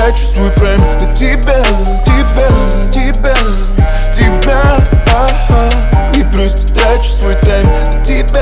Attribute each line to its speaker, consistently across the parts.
Speaker 1: трачу свой прайм на тебя, и просто трачу свой тайм на тебя.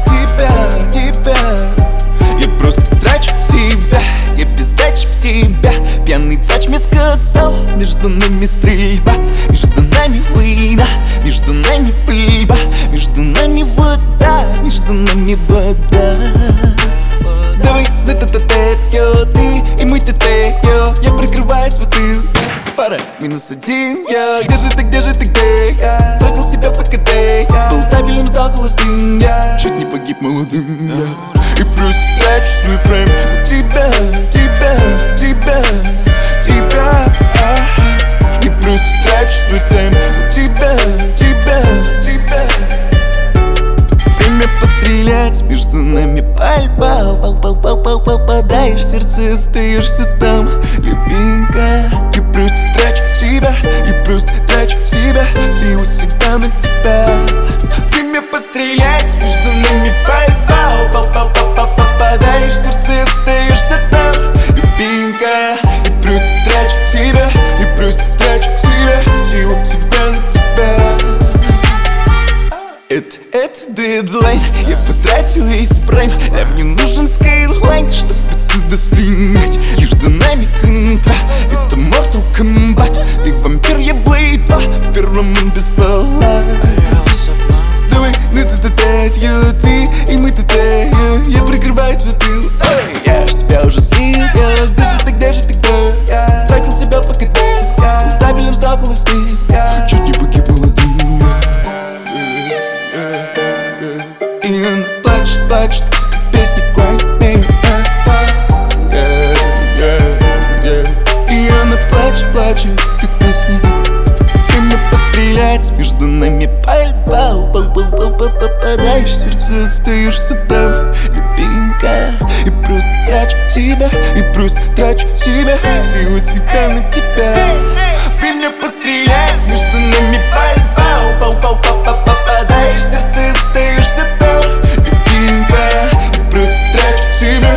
Speaker 1: Я просто трачу себя, я без дачи в тебя. Пьяный врач мне сказал: между нами стрельба, между нами война, между нами пыльба, между нами вода, между нами вода. Давай на т-т-т-т, ты и мой т-т, я прикрываю сваты. Пара, -1, я. Где же ты, где? Тратил себя по КД, был табелем, сдал холостым, я чуть не погиб молодым, я. И просто трачу свой прайм на тебя. И просто трачу свой тайм на тебя. Время пострелять, между нами пальба. Попадаешь в сердце, остаешься там, любимка. И просто трачу себя, всего себя на тебя. Время пострелять, между нами пальба. Попадаешь в сердце, остаешься там, любимка. И просто трачу себя, всего себя на тебя. Это дедлайн, я потратил весь прайм. А мне нужен скайлайн, чтобы отсюда слинять. Между нами контра, это Mortal Kombat. Ты вампир, я Blade 2, в первом он без ствола. Давай на т-т-т, ты и мы т-т, я прикрываю сваты. Я ж тебя уже слил, где же ты, тратил себя по КД, табелем стал холостым, чуть не погиб молодым. И она плачет, как песня Cry Me A. И она плачет, как песня. Время пострелять, между нами пальба. Попадаешь в сердце, остаешься там, любимка. И просто трачу себя, всего себя на тебя. Время пострелять, между нами пальба. Попадаешь в сердце, остаешься там, любимка. И просто трачу себя,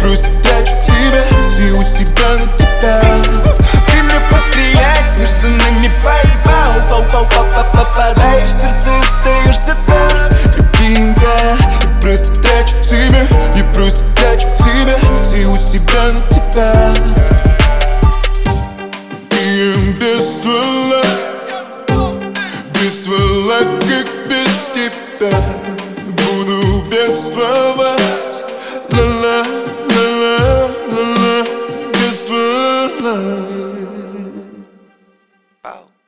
Speaker 1: всего себя на тебя. Время пострелять, между нами пальба. Попадаешь в сердце, остаешься там, любимка. И просто трачу себя, всего себя на тебя. И без ствола, как без тебя. Буду бествовать, ла-ла, без ствола.